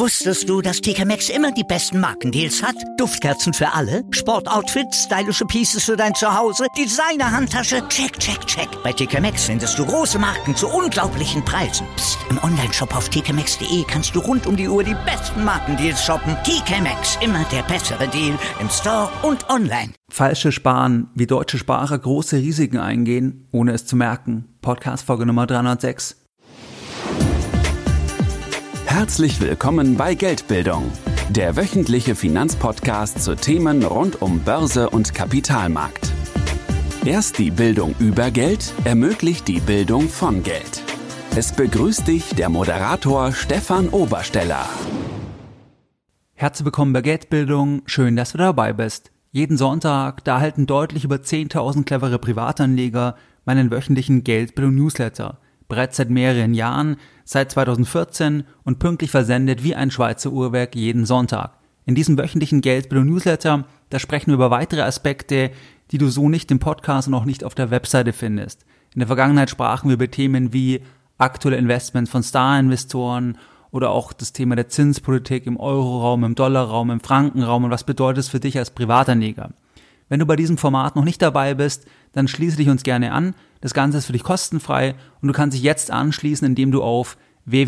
Wusstest du, dass TK Maxx immer die besten Markendeals hat? Duftkerzen für alle, Sportoutfits, stylische Pieces für dein Zuhause, Designer-Handtasche, check, check, check. Bei TK Maxx findest du große Marken zu unglaublichen Preisen. Psst. Im Onlineshop auf tkmaxx.de kannst du rund um die Uhr die besten Markendeals shoppen. TK Maxx, immer der bessere Deal im Store und online. Falsche Sparen, wie deutsche Sparer große Risiken eingehen, ohne es zu merken. Podcast-Folge Nummer 306. Herzlich willkommen bei Geldbildung, der wöchentliche Finanzpodcast zu Themen rund um Börse und Kapitalmarkt. Erst die Bildung über Geld ermöglicht die Bildung von Geld. Es begrüßt dich der Moderator Stefan Obersteller. Herzlich willkommen bei Geldbildung, schön, dass du dabei bist. Jeden Sonntag, da erhalten deutlich über 10.000 clevere Privatanleger meinen wöchentlichen Geldbildung-Newsletter. Bereits seit mehreren Jahren, seit 2014 und pünktlich versendet wie ein Schweizer Uhrwerk jeden Sonntag. In diesem wöchentlichen Geldbildung-Newsletter, da sprechen wir über weitere Aspekte, die du so nicht im Podcast und auch nicht auf der Webseite findest. In der Vergangenheit sprachen wir über Themen wie aktuelle Investments von Star-Investoren oder auch das Thema der Zinspolitik im Euroraum, im Dollarraum, im Frankenraum und was bedeutet es für dich als Privatanleger. Wenn du bei diesem Format noch nicht dabei bist, dann schließe dich uns gerne an. Das Ganze ist für dich kostenfrei und du kannst dich jetzt anschließen, indem du auf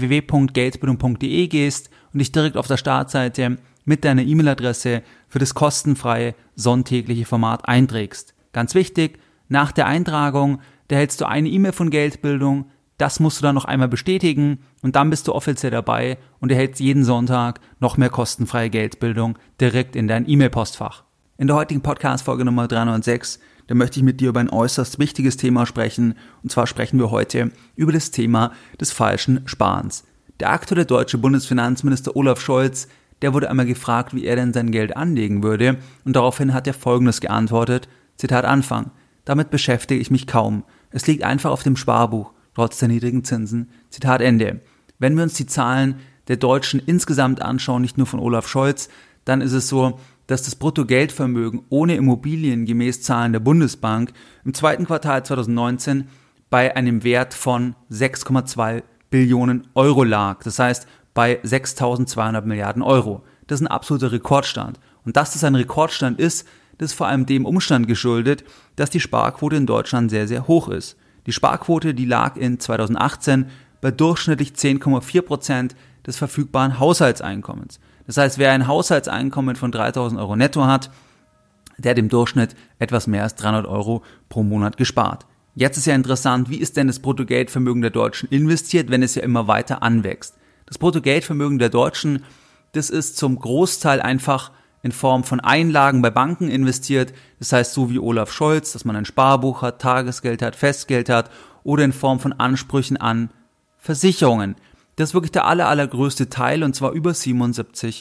www.geldbildung.de gehst und dich direkt auf der Startseite mit deiner E-Mail-Adresse für das kostenfreie sonntägliche Format einträgst. Ganz wichtig, nach der Eintragung, da erhältst du eine E-Mail von Geldbildung, das musst du dann noch einmal bestätigen und dann bist du offiziell dabei und erhältst jeden Sonntag noch mehr kostenfreie Geldbildung direkt in dein E-Mail-Postfach. In der heutigen Podcast-Folge Nummer 306, da möchte ich mit dir über ein äußerst wichtiges Thema sprechen. Und zwar sprechen wir heute über das Thema des falschen Sparens. Der aktuelle deutsche Bundesfinanzminister Olaf Scholz, der wurde einmal gefragt, wie er denn sein Geld anlegen würde. Und daraufhin hat er Folgendes geantwortet, Zitat Anfang, damit beschäftige ich mich kaum. Es liegt einfach auf dem Sparbuch, trotz der niedrigen Zinsen. Zitat Ende. Wenn wir uns die Zahlen der Deutschen insgesamt anschauen, nicht nur von Olaf Scholz, dann ist es so, dass das Bruttogeldvermögen ohne Immobilien gemäß Zahlen der Bundesbank im zweiten Quartal 2019 bei einem Wert von 6,2 Billionen Euro lag. Das heißt bei 6.200 Milliarden Euro. Das ist ein absoluter Rekordstand. Und dass das ein Rekordstand ist, das ist vor allem dem Umstand geschuldet, dass die Sparquote in Deutschland sehr, sehr hoch ist. Die Sparquote, die lag in 2018 bei durchschnittlich 10,4% des verfügbaren Haushaltseinkommens. Das heißt, wer ein Haushaltseinkommen von 3.000 Euro netto hat, der hat im Durchschnitt etwas mehr als 300 Euro pro Monat gespart. Jetzt ist ja interessant, wie ist denn das Bruttogeldvermögen der Deutschen investiert, wenn es ja immer weiter anwächst? Das Bruttogeldvermögen der Deutschen, das ist zum Großteil einfach in Form von Einlagen bei Banken investiert. Das heißt, so wie Olaf Scholz, dass man ein Sparbuch hat, Tagesgeld hat, Festgeld hat oder in Form von Ansprüchen an Versicherungen. Das ist wirklich der allergrößte Teil und zwar über 77%.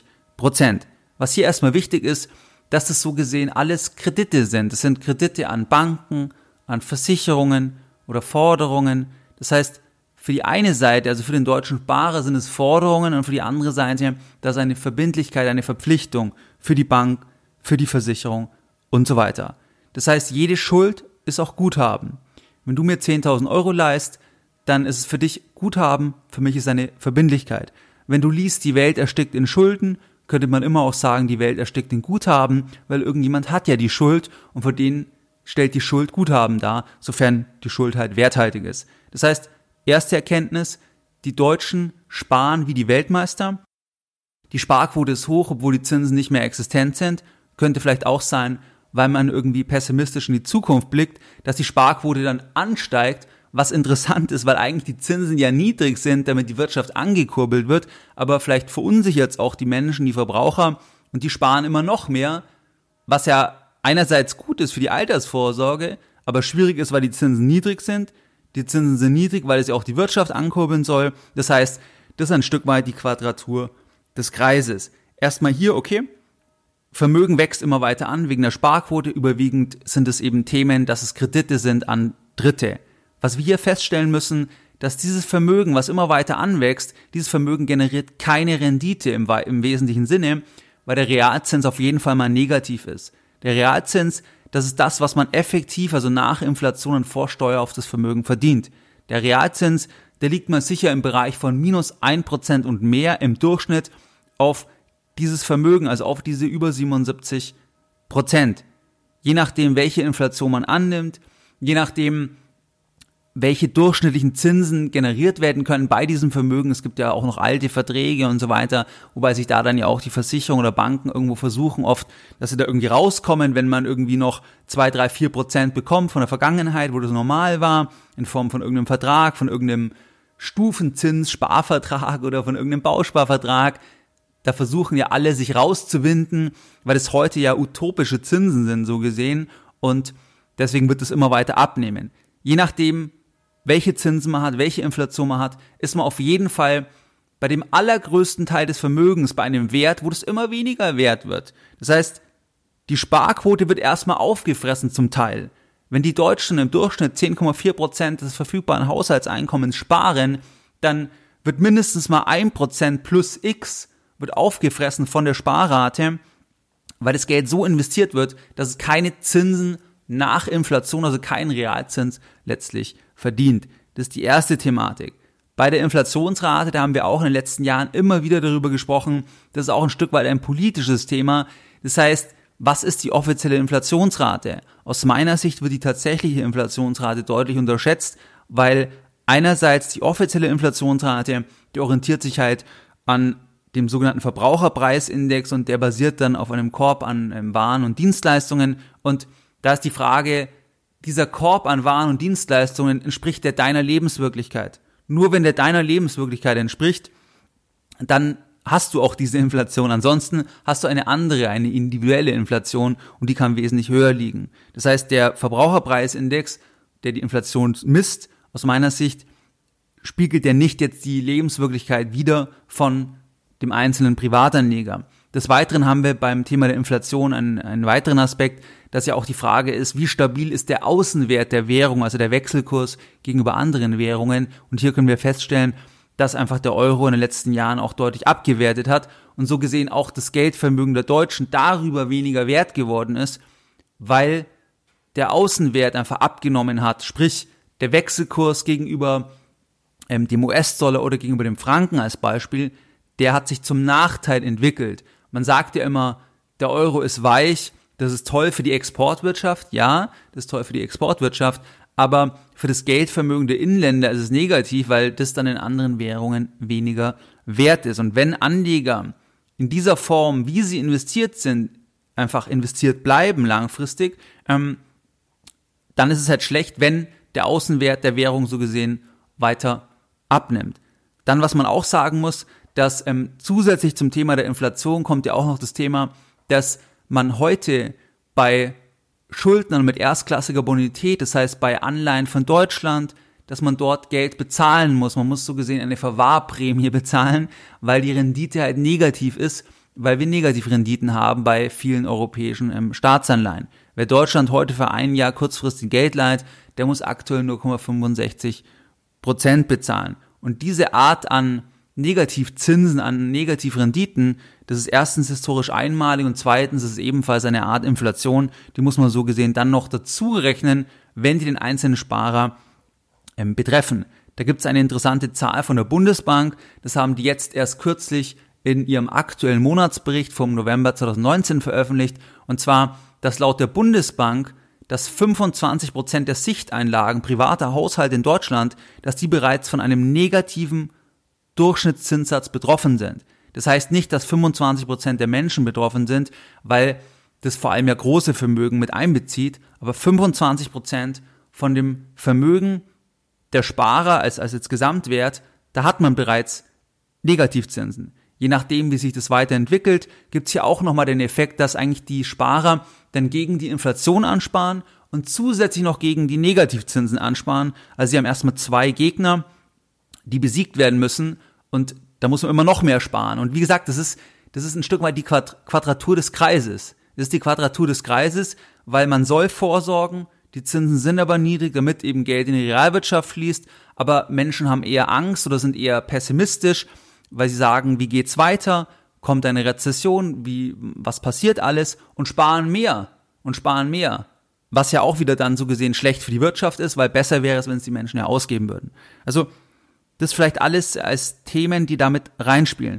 Was hier erstmal wichtig ist, dass das so gesehen alles Kredite sind. Das sind Kredite an Banken, an Versicherungen oder Forderungen. Das heißt, für die eine Seite, also für den deutschen Sparer sind es Forderungen und für die andere Seite, da ist eine Verbindlichkeit, eine Verpflichtung für die Bank, für die Versicherung und so weiter. Das heißt, jede Schuld ist auch Guthaben. Wenn du mir 10.000 Euro leihst, dann ist es für dich Guthaben, für mich ist es eine Verbindlichkeit. Wenn du liest, die Welt erstickt in Schulden, könnte man immer auch sagen, die Welt erstickt in Guthaben, weil irgendjemand hat ja die Schuld und für den stellt die Schuld Guthaben dar, sofern die Schuld halt werthaltig ist. Das heißt, erste Erkenntnis, die Deutschen sparen wie die Weltmeister. Die Sparquote ist hoch, obwohl die Zinsen nicht mehr existent sind. Könnte vielleicht auch sein, weil man irgendwie pessimistisch in die Zukunft blickt, dass die Sparquote dann ansteigt, was interessant ist, weil eigentlich die Zinsen ja niedrig sind, damit die Wirtschaft angekurbelt wird, aber vielleicht verunsichert es auch die Menschen, die Verbraucher und die sparen immer noch mehr, was ja einerseits gut ist für die Altersvorsorge, aber schwierig ist, weil die Zinsen niedrig sind. Die Zinsen sind niedrig, weil es ja auch die Wirtschaft ankurbeln soll. Das heißt, das ist ein Stück weit die Quadratur des Kreises. Erstmal hier, okay, Vermögen wächst immer weiter an, wegen der Sparquote. Überwiegend sind es eben Themen, dass es Kredite sind an Dritte. Was wir hier feststellen müssen, dass dieses Vermögen, was immer weiter anwächst, dieses Vermögen generiert keine Rendite im wesentlichen Sinne, weil der Realzins auf jeden Fall mal negativ ist. Der Realzins, das ist das, was man effektiv, also nach Inflation und Vorsteuer auf das Vermögen verdient. Der Realzins, der liegt mal sicher im Bereich von -1% und mehr im Durchschnitt auf dieses Vermögen, also auf diese über 77%. Je nachdem, welche Inflation man annimmt, je nachdem, welche durchschnittlichen Zinsen generiert werden können bei diesem Vermögen. Es gibt ja auch noch alte Verträge und so weiter, wobei sich da dann ja auch die Versicherungen oder Banken irgendwo versuchen oft, dass sie da irgendwie rauskommen, wenn man irgendwie noch 2, 3, 4% bekommt von der Vergangenheit, wo das normal war, in Form von irgendeinem Vertrag, von irgendeinem Stufenzins-Sparvertrag oder von irgendeinem Bausparvertrag. Da versuchen ja alle, sich rauszuwinden, weil es heute ja utopische Zinsen sind, so gesehen, und deswegen wird es immer weiter abnehmen. Je nachdem, welche Zinsen man hat, welche Inflation man hat, ist man auf jeden Fall bei dem allergrößten Teil des Vermögens bei einem Wert, wo das immer weniger wert wird. Das heißt, die Sparquote wird erstmal aufgefressen zum Teil. Wenn die Deutschen im Durchschnitt 10,4% des verfügbaren Haushaltseinkommens sparen, dann wird mindestens mal 1% plus X wird aufgefressen von der Sparrate, weil das Geld so investiert wird, dass es keine Zinsen nach Inflation, also keinen Realzins letztlich verdient. Das ist die erste Thematik. Bei der Inflationsrate, da haben wir auch in den letzten Jahren immer wieder darüber gesprochen, das ist auch ein Stück weit ein politisches Thema. Das heißt, was ist die offizielle Inflationsrate? Aus meiner Sicht wird die tatsächliche Inflationsrate deutlich unterschätzt, weil einerseits die offizielle Inflationsrate, die orientiert sich halt an dem sogenannten Verbraucherpreisindex und der basiert dann auf einem Korb an Waren und Dienstleistungen, und da ist die Frage, dieser Korb an Waren und Dienstleistungen entspricht der deiner Lebenswirklichkeit. Nur wenn der deiner Lebenswirklichkeit entspricht, dann hast du auch diese Inflation. Ansonsten hast du eine andere, eine individuelle Inflation, und die kann wesentlich höher liegen. Das heißt, der Verbraucherpreisindex, der die Inflation misst, aus meiner Sicht spiegelt der nicht jetzt die Lebenswirklichkeit wider von dem einzelnen Privatanleger. Des Weiteren haben wir beim Thema der Inflation einen weiteren Aspekt, dass ja auch die Frage ist, wie stabil ist der Außenwert der Währung, also der Wechselkurs gegenüber anderen Währungen. Und hier können wir feststellen, dass einfach der Euro in den letzten Jahren auch deutlich abgewertet hat und so gesehen auch das Geldvermögen der Deutschen darüber weniger wert geworden ist, weil der Außenwert einfach abgenommen hat, sprich der Wechselkurs gegenüber dem US-Dollar oder gegenüber dem Franken als Beispiel, der hat sich zum Nachteil entwickelt. Man sagt ja immer, der Euro ist weich, das ist toll für die Exportwirtschaft, ja, das ist toll für die Exportwirtschaft, aber für das Geldvermögen der Inländer ist es negativ, weil das dann in anderen Währungen weniger wert ist. Und wenn Anleger in dieser Form, wie sie investiert sind, einfach investiert bleiben langfristig, dann ist es halt schlecht, wenn der Außenwert der Währung so gesehen weiter abnimmt. Dann, was man auch sagen muss, dass zusätzlich zum Thema der Inflation kommt ja auch noch das Thema, dass man heute bei Schuldnern mit erstklassiger Bonität, das heißt bei Anleihen von Deutschland, dass man dort Geld bezahlen muss. Man muss so gesehen eine Verwahrprämie bezahlen, weil die Rendite halt negativ ist, weil wir Negativrenditen haben bei vielen europäischen Staatsanleihen. Wer Deutschland heute für ein Jahr kurzfristig Geld leiht, der muss aktuell 0,65% bezahlen. Und diese Art an Negativzinsen, an Negativrenditen, das ist erstens historisch einmalig und zweitens ist es ebenfalls eine Art Inflation, die muss man so gesehen dann noch dazu rechnen, wenn die den einzelnen Sparer betreffen. Da gibt es eine interessante Zahl von der Bundesbank, das haben die jetzt erst kürzlich in ihrem aktuellen Monatsbericht vom November 2019 veröffentlicht, und zwar, dass laut der Bundesbank, dass 25% der Sichteinlagen privater Haushalte in Deutschland, dass die bereits von einem negativen Durchschnittszinssatz betroffen sind. Das heißt nicht, dass 25% der Menschen betroffen sind, weil das vor allem ja große Vermögen mit einbezieht, aber 25% von dem Vermögen der Sparer als jetzt Gesamtwert, da hat man bereits Negativzinsen. Je nachdem, wie sich das weiterentwickelt, gibt es hier auch nochmal den Effekt, dass eigentlich die Sparer dann gegen die Inflation ansparen und zusätzlich noch gegen die Negativzinsen ansparen. Also sie haben erstmal zwei Gegner, die besiegt werden müssen, und da muss man immer noch mehr sparen. Und wie gesagt, das ist ein Stück weit die Quadratur des Kreises. Das ist die Quadratur des Kreises, weil man soll vorsorgen, die Zinsen sind aber niedrig, damit eben Geld in die Realwirtschaft fließt, aber Menschen haben eher Angst oder sind eher pessimistisch, weil sie sagen, wie geht's weiter, kommt eine Rezession, was passiert alles, und sparen mehr, was ja auch wieder dann so gesehen schlecht für die Wirtschaft ist, weil besser wäre es, wenn es die Menschen ja ausgeben würden. Also das vielleicht alles als Themen, die damit reinspielen.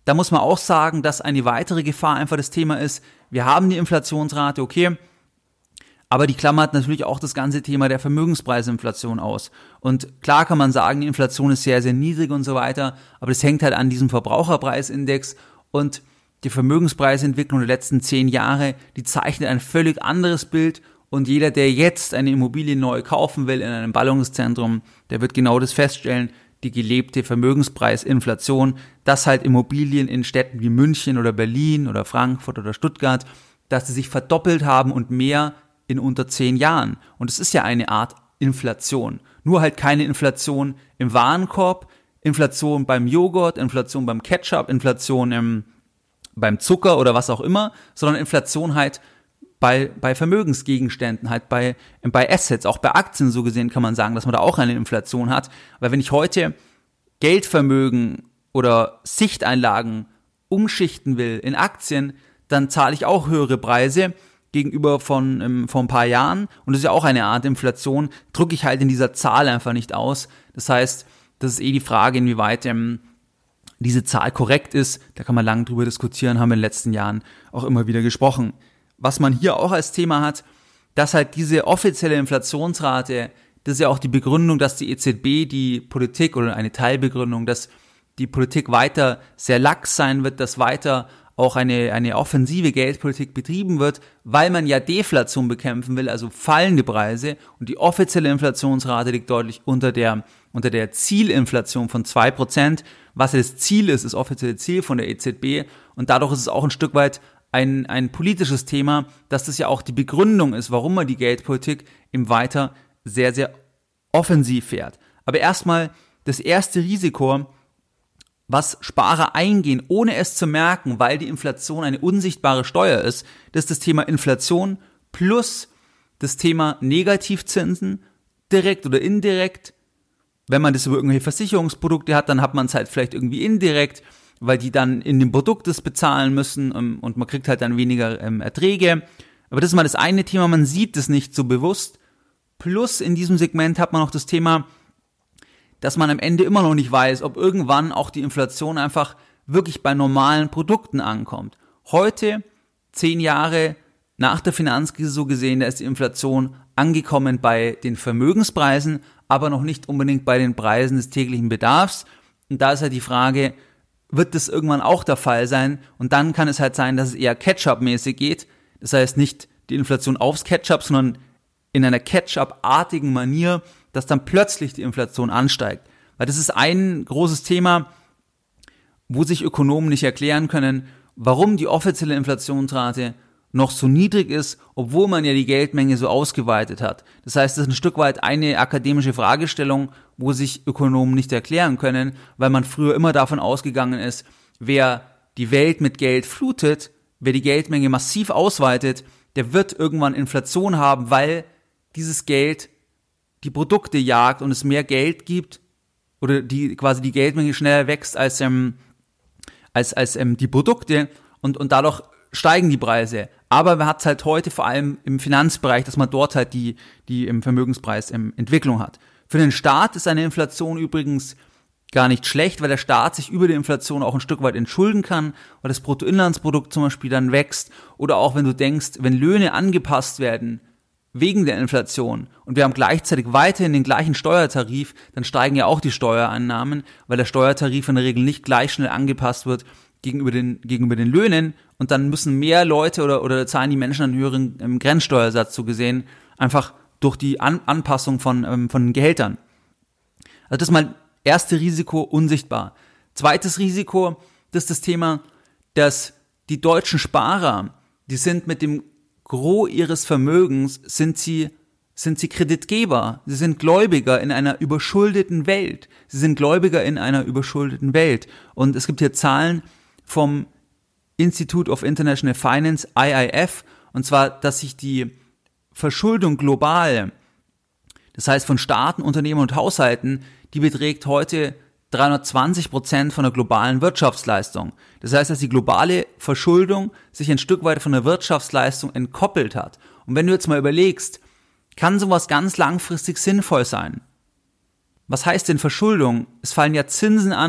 da muss man auch sagen, dass eine weitere Gefahr einfach das Thema ist, wir haben die Inflationsrate, okay, aber die klammert natürlich auch das ganze Thema der Vermögenspreisinflation aus. Und klar kann man sagen, die Inflation ist sehr, sehr niedrig und so weiter, aber das hängt halt an diesem Verbraucherpreisindex und die Vermögenspreisentwicklung der letzten 10 Jahre, die zeichnet ein völlig anderes Bild und jeder, der jetzt eine Immobilie neu kaufen will in einem Ballungszentrum, der wird genau das feststellen, die gelebte Vermögenspreisinflation, dass halt Immobilien in Städten wie München oder Berlin oder Frankfurt oder Stuttgart, dass sie sich verdoppelt haben und mehr in unter 10 Jahren. Und es ist ja eine Art Inflation. Nur halt keine Inflation im Warenkorb, Inflation beim Joghurt, Inflation beim Ketchup, Inflation beim Zucker oder was auch immer, sondern Inflation halt bei Vermögensgegenständen, halt bei Assets, auch bei Aktien so gesehen kann man sagen, dass man da auch eine Inflation hat. Weil wenn ich heute Geldvermögen oder Sichteinlagen umschichten will in Aktien, dann zahle ich auch höhere Preise gegenüber von vor ein paar Jahren. Und das ist ja auch eine Art Inflation, drücke ich halt in dieser Zahl einfach nicht aus. Das heißt, das ist die Frage, inwieweit diese Zahl korrekt ist. Da kann man lange drüber diskutieren, haben wir in den letzten Jahren auch immer wieder gesprochen. Was man hier auch als Thema hat, dass halt diese offizielle Inflationsrate, das ist ja auch die Begründung, dass die EZB die Politik oder eine Teilbegründung, dass die Politik weiter sehr lax sein wird, dass weiter auch eine offensive Geldpolitik betrieben wird, weil man ja Deflation bekämpfen will, also fallende Preise und die offizielle Inflationsrate liegt deutlich unter der Zielinflation von 2%. Was ja das Ziel ist, das offizielle Ziel von der EZB und dadurch ist es auch ein Stück weit ein politisches Thema, dass das ja auch die Begründung ist, warum man die Geldpolitik im weiter sehr, sehr offensiv fährt. Aber erstmal das erste Risiko, was Sparer eingehen, ohne es zu merken, weil die Inflation eine unsichtbare Steuer ist, das ist das Thema Inflation plus das Thema Negativzinsen, direkt oder indirekt. Wenn man das über irgendwelche Versicherungsprodukte hat, dann hat man es halt vielleicht irgendwie indirekt, weil die dann in dem Produkt das bezahlen müssen und man kriegt halt dann weniger Erträge. Aber das ist mal das eine Thema, man sieht es nicht so bewusst. Plus in diesem Segment hat man noch das Thema, dass man am Ende immer noch nicht weiß, ob irgendwann auch die Inflation einfach wirklich bei normalen Produkten ankommt. Heute, 10 Jahre nach der Finanzkrise so gesehen, da ist die Inflation angekommen bei den Vermögenspreisen, aber noch nicht unbedingt bei den Preisen des täglichen Bedarfs. Und da ist halt die Frage, wird das irgendwann auch der Fall sein? Und dann kann es halt sein, dass es eher Ketchup-mäßig geht. Das heißt nicht die Inflation aufs Ketchup, sondern in einer Ketchup-artigen Manier, dass dann plötzlich die Inflation ansteigt. Weil das ist ein großes Thema, wo sich Ökonomen nicht erklären können, warum die offizielle Inflationsrate noch so niedrig ist, obwohl man ja die Geldmenge so ausgeweitet hat. Das heißt, das ist ein Stück weit eine akademische Fragestellung, wo sich Ökonomen nicht erklären können, weil man früher immer davon ausgegangen ist, wer die Welt mit Geld flutet, wer die Geldmenge massiv ausweitet, der wird irgendwann Inflation haben, weil dieses Geld die Produkte jagt und es mehr Geld gibt oder die Geldmenge schneller wächst als die Produkte und dadurch steigen die Preise. Aber man hat es halt heute vor allem im Finanzbereich, dass man dort halt die im Vermögenspreis Entwicklung hat. Für den Staat ist eine Inflation übrigens gar nicht schlecht, weil der Staat sich über die Inflation auch ein Stück weit entschulden kann, weil das Bruttoinlandsprodukt zum Beispiel dann wächst. Oder auch wenn du denkst, wenn Löhne angepasst werden wegen der Inflation und wir haben gleichzeitig weiterhin den gleichen Steuertarif, dann steigen ja auch die Steuereinnahmen, weil der Steuertarif in der Regel nicht gleich schnell angepasst wird gegenüber den Löhnen und dann müssen mehr Leute oder zahlen die Menschen einen höheren Grenzsteuersatz so gesehen, einfach durch die Anpassung von Gehältern. Also das ist mal erste Risiko, unsichtbar. Zweites Risiko, das ist das Thema, dass die deutschen Sparer, die sind mit dem Gros ihres Vermögens, sind sie Kreditgeber, sie sind Gläubiger in einer überschuldeten Welt. Und es gibt hier Zahlen vom Institute of International Finance, IIF, und zwar, dass sich die Verschuldung global, das heißt von Staaten, Unternehmen und Haushalten, die beträgt heute 320% von der globalen Wirtschaftsleistung. Das heißt, dass die globale Verschuldung sich ein Stück weit von der Wirtschaftsleistung entkoppelt hat. Und wenn du jetzt mal überlegst, kann sowas ganz langfristig sinnvoll sein? Was heißt denn Verschuldung? Es fallen ja Zinsen an,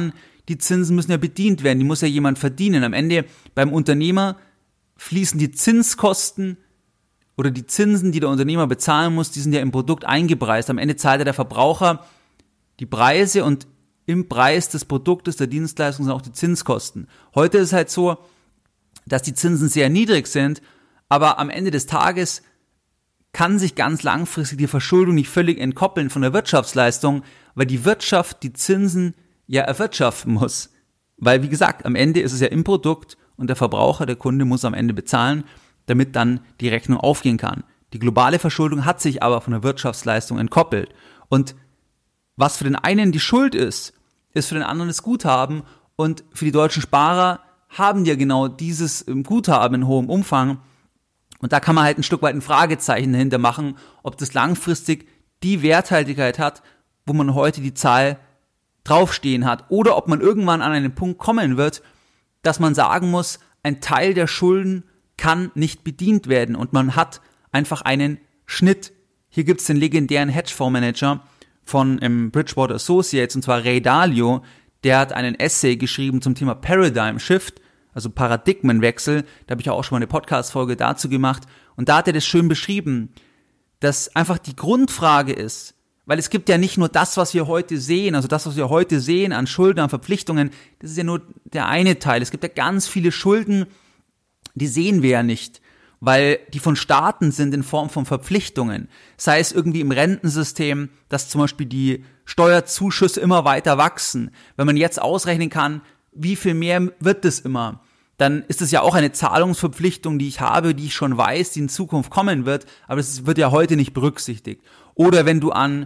die Zinsen müssen ja bedient werden, die muss ja jemand verdienen. Am Ende beim Unternehmer fließen die Zinskosten oder die Zinsen, die der Unternehmer bezahlen muss, die sind ja im Produkt eingepreist. Am Ende zahlt ja der Verbraucher die Preise und im Preis des Produktes, der Dienstleistung sind auch die Zinskosten. Heute ist es halt so, dass die Zinsen sehr niedrig sind, aber am Ende des Tages kann sich ganz langfristig die Verschuldung nicht völlig entkoppeln von der Wirtschaftsleistung, weil die Wirtschaft die Zinsen ja erwirtschaften muss. Weil, wie gesagt, am Ende ist es ja im Produkt und der Verbraucher, der Kunde muss am Ende bezahlen, damit dann die Rechnung aufgehen kann. Die globale Verschuldung hat sich aber von der Wirtschaftsleistung entkoppelt. Und was für den einen die Schuld ist für den anderen das Guthaben. Und für die deutschen Sparer haben die ja genau dieses Guthaben in hohem Umfang. Und da kann man halt ein Stück weit ein Fragezeichen dahinter machen, ob das langfristig die Werthaltigkeit hat, wo man heute die Zahl draufstehen hat. Oder ob man irgendwann an einen Punkt kommen wird, dass man sagen muss, ein Teil der Schulden kann nicht bedient werden und man hat einfach einen Schnitt. Hier gibt es den legendären Hedgefondsmanager von Bridgewater Associates, und zwar Ray Dalio, der hat einen Essay geschrieben zum Thema Paradigm Shift, also Paradigmenwechsel. Da habe ich auch schon mal eine Podcast-Folge dazu gemacht. Und da hat er das schön beschrieben, dass einfach die Grundfrage ist, weil es gibt ja nicht nur das, was wir heute sehen, also das, was wir heute sehen an Schulden, an Verpflichtungen, das ist ja nur der eine Teil. Es gibt ja ganz viele Schulden, die sehen wir ja nicht, weil die von Staaten sind in Form von Verpflichtungen. Sei es irgendwie im Rentensystem, dass zum Beispiel die Steuerzuschüsse immer weiter wachsen. Wenn man jetzt ausrechnen kann, wie viel mehr wird es immer, dann ist es ja auch eine Zahlungsverpflichtung, die ich habe, die ich schon weiß, die in Zukunft kommen wird, aber das wird ja heute nicht berücksichtigt. Oder wenn du an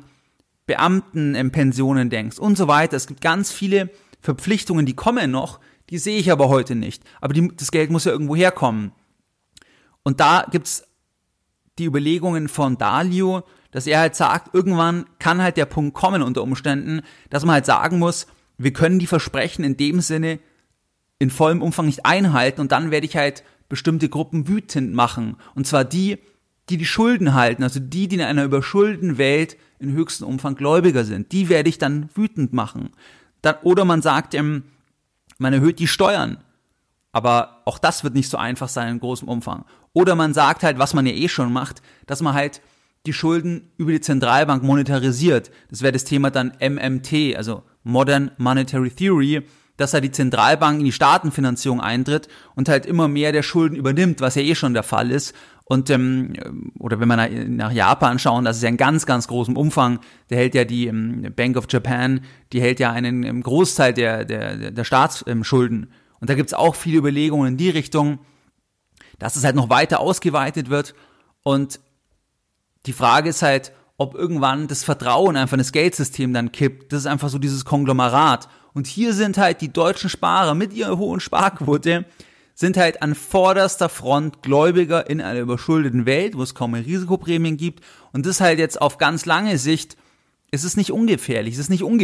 Beamtenpensionen denkst und so weiter. Es gibt ganz viele Verpflichtungen, die kommen noch, die sehe ich aber heute nicht. Aber das Geld muss ja irgendwo herkommen. Und da gibt's die Überlegungen von Dalio, dass er halt sagt, irgendwann kann halt der Punkt kommen unter Umständen, dass man halt sagen muss, wir können die Versprechen in dem Sinne in vollem Umfang nicht einhalten und dann werde ich halt bestimmte Gruppen wütend machen. Und zwar die Schulden halten, also die in einer überschuldeten Welt in höchstem Umfang Gläubiger sind. Die werde ich dann wütend machen. Oder man sagt, man erhöht die Steuern. Aber auch das wird nicht so einfach sein in großem Umfang. Oder man sagt halt, was man ja schon macht, dass man halt die Schulden über die Zentralbank monetarisiert. Das wäre das Thema dann MMT, also Modern Monetary Theory, dass halt die Zentralbank in die Staatenfinanzierung eintritt und halt immer mehr der Schulden übernimmt, was ja schon der Fall ist. Und oder wenn man nach Japan schauen, das ist ja in ganz, ganz großem Umfang, der hält ja die Bank of Japan, die hält ja einen Großteil der Staatsschulden. Und da gibt's auch viele Überlegungen in die Richtung, dass es halt noch weiter ausgeweitet wird. Und die Frage ist halt, ob irgendwann das Vertrauen einfach in das Geldsystem dann kippt. Das ist einfach so dieses Konglomerat. Und hier sind halt die deutschen Sparer mit ihrer hohen Sparquote, sind halt an vorderster Front Gläubiger in einer überschuldeten Welt, wo es kaum mehr Risikoprämien gibt. Und das halt jetzt auf ganz lange Sicht, ist es nicht ungefährlich.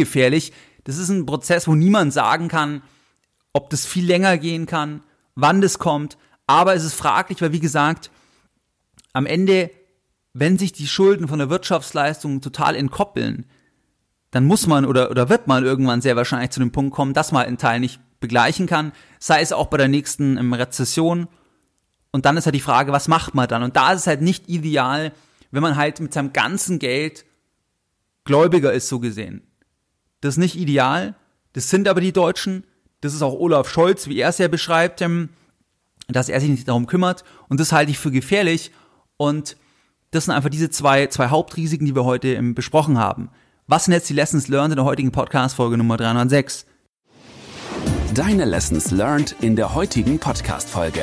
Das ist ein Prozess, wo niemand sagen kann, ob das viel länger gehen kann, wann das kommt. Aber es ist fraglich, weil wie gesagt, am Ende, wenn sich die Schulden von der Wirtschaftsleistung total entkoppeln, dann muss man oder wird man irgendwann sehr wahrscheinlich zu dem Punkt kommen, dass man einen Teil nicht begleichen kann, sei es auch bei der nächsten Rezession. Und dann ist halt die Frage, was macht man dann? Und da ist es halt nicht ideal, wenn man halt mit seinem ganzen Geld Gläubiger ist, so gesehen. Das ist nicht ideal, das sind aber die Deutschen, das ist auch Olaf Scholz, wie er es ja beschreibt, dass er sich nicht darum kümmert. Und das halte ich für gefährlich. Und das sind einfach diese zwei Hauptrisiken, die wir heute besprochen haben. Was sind jetzt die Lessons learned in der heutigen Podcast-Folge Nummer 306? Deine Lessons learned in der heutigen Podcast-Folge.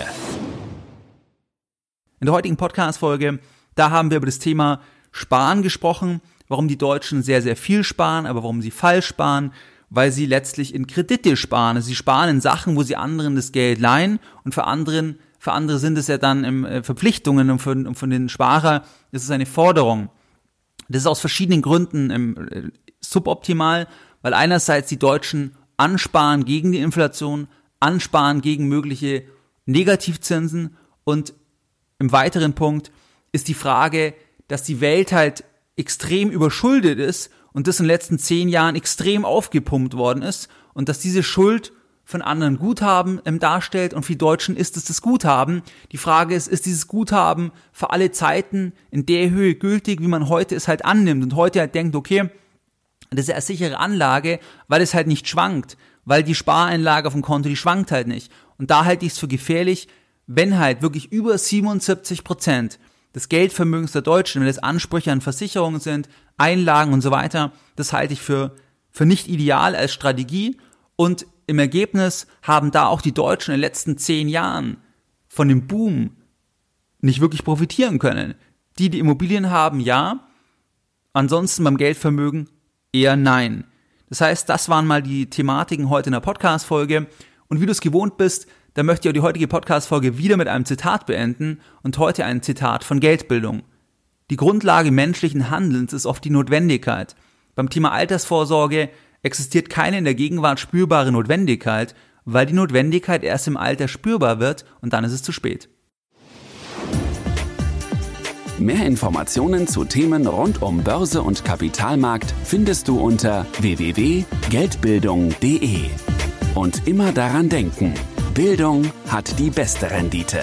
In der heutigen Podcast-Folge, da haben wir über das Thema Sparen gesprochen, warum die Deutschen sehr, sehr viel sparen, aber warum sie falsch sparen, weil sie letztlich in Kredite sparen. Also sie sparen in Sachen, wo sie anderen das Geld leihen und für andere sind es ja dann Verpflichtungen und für den Sparer ist es eine Forderung. Das ist aus verschiedenen Gründen suboptimal, weil einerseits die Deutschen ansparen gegen die Inflation, ansparen gegen mögliche Negativzinsen und im weiteren Punkt ist die Frage, dass die Welt halt extrem überschuldet ist und das in den letzten 10 Jahren extrem aufgepumpt worden ist und dass diese Schuld von anderen Guthaben darstellt und für die Deutschen ist es das Guthaben. Die Frage ist dieses Guthaben für alle Zeiten in der Höhe gültig, wie man heute es halt annimmt und heute halt denkt, okay, das ist eine sichere Anlage, weil es halt nicht schwankt, weil die Spareinlage auf dem Konto, die schwankt halt nicht. Und da halte ich es für gefährlich, wenn halt wirklich über 77% des Geldvermögens der Deutschen, wenn das Ansprüche an Versicherungen sind, Einlagen und so weiter, das halte ich für nicht ideal als Strategie. Und im Ergebnis haben da auch die Deutschen in den letzten 10 Jahren von dem Boom nicht wirklich profitieren können. Die Immobilien haben, ja, ansonsten beim Geldvermögen eher nein. Das heißt, das waren mal die Thematiken heute in der Podcast-Folge. Und wie du es gewohnt bist, da möchte ich auch die heutige Podcast-Folge wieder mit einem Zitat beenden und heute ein Zitat von Geldbildung. Die Grundlage menschlichen Handelns ist oft die Notwendigkeit. Beim Thema Altersvorsorge existiert keine in der Gegenwart spürbare Notwendigkeit, weil die Notwendigkeit erst im Alter spürbar wird und dann ist es zu spät. Mehr Informationen zu Themen rund um Börse und Kapitalmarkt findest du unter www.geldbildung.de. Und immer daran denken, Bildung hat die beste Rendite.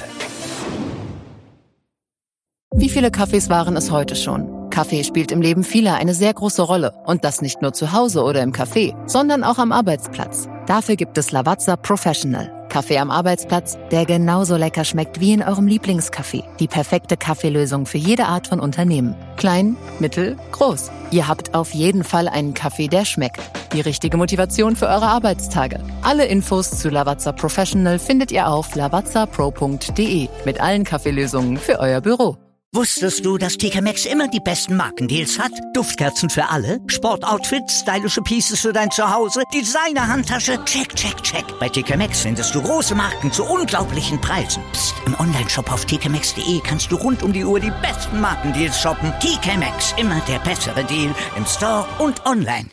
Wie viele Kaffees waren es heute schon? Kaffee spielt im Leben vieler eine sehr große Rolle. Und das nicht nur zu Hause oder im Café, sondern auch am Arbeitsplatz. Dafür gibt es Lavazza Professional. Kaffee am Arbeitsplatz, der genauso lecker schmeckt wie in eurem Lieblingscafé. Die perfekte Kaffeelösung für jede Art von Unternehmen. Klein, mittel, groß. Ihr habt auf jeden Fall einen Kaffee, der schmeckt. Die richtige Motivation für eure Arbeitstage. Alle Infos zu Lavazza Professional findet ihr auf lavazzapro.de mit allen Kaffeelösungen für euer Büro. Wusstest du, dass TK Maxx immer die besten Markendeals hat? Duftkerzen für alle, Sportoutfits, stylische Pieces für dein Zuhause, Designer-Handtasche, check, check, check. Bei TK Maxx findest du große Marken zu unglaublichen Preisen. Psst. Im Onlineshop auf tkmaxx.de kannst du rund um die Uhr die besten Markendeals shoppen. TK Maxx, immer der bessere Deal im Store und online.